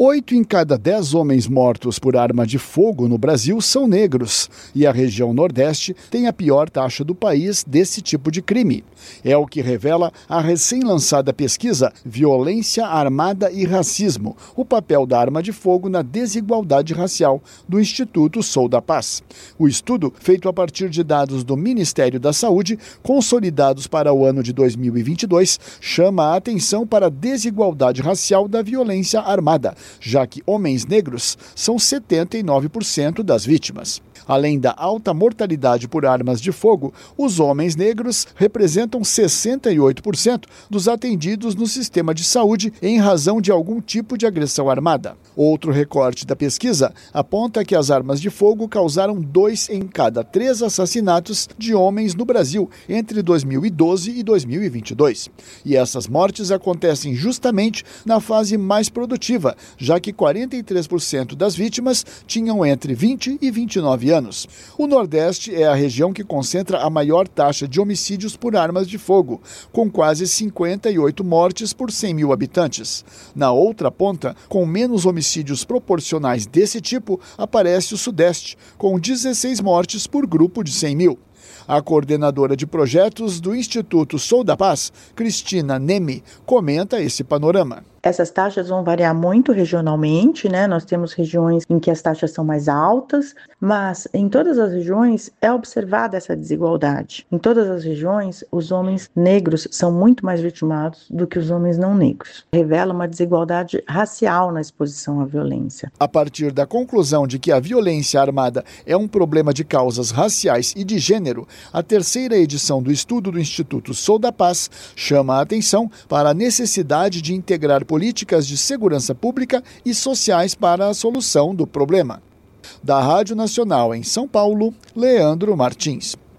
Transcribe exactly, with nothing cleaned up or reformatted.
Oito em cada dez homens mortos por arma de fogo no Brasil são negros, e a região Nordeste tem a pior taxa do país desse tipo de crime. É o que revela a recém-lançada pesquisa Violência Armada e Racismo, o papel da arma de fogo na desigualdade racial, do Instituto Sou da Paz. O estudo, feito a partir de dados do Ministério da Saúde, consolidados para o ano de dois mil e vinte e dois, chama a atenção para a desigualdade racial da violência armada, já que homens negros são setenta e nove por cento das vítimas. Além da alta mortalidade por armas de fogo, os homens negros representam sessenta e oito por cento dos atendidos no sistema de saúde em razão de algum tipo de agressão armada. Outro recorte da pesquisa aponta que as armas de fogo causaram dois em cada três assassinatos de homens no Brasil entre dois mil e doze e dois mil e vinte e dois. E essas mortes acontecem justamente na fase mais produtiva, já que quarenta e três por cento das vítimas tinham entre vinte e vinte e nove anos. O Nordeste é a região que concentra a maior taxa de homicídios por armas de fogo, com quase cinquenta e oito mortes por cem mil habitantes. Na outra ponta, com menos homicídios proporcionais desse tipo, aparece o Sudeste, com dezesseis mortes por grupo de cem mil. A coordenadora de projetos do Instituto Sou da Paz, Cristina Nemi, comenta esse panorama. Essas taxas vão variar muito regionalmente, né? Nós temos regiões em que as taxas são mais altas, mas em todas as regiões é observada essa desigualdade. Em todas as regiões, os homens negros são muito mais vitimados do que os homens não negros. Revela uma desigualdade racial na exposição à violência. A partir da conclusão de que a violência armada é um problema de causas raciais e de gênero, a terceira edição do estudo do Instituto Sou da Paz chama a atenção para a necessidade de integrar políticas de segurança pública e sociais para a solução do problema. Da Rádio Nacional em São Paulo, Leandro Martins.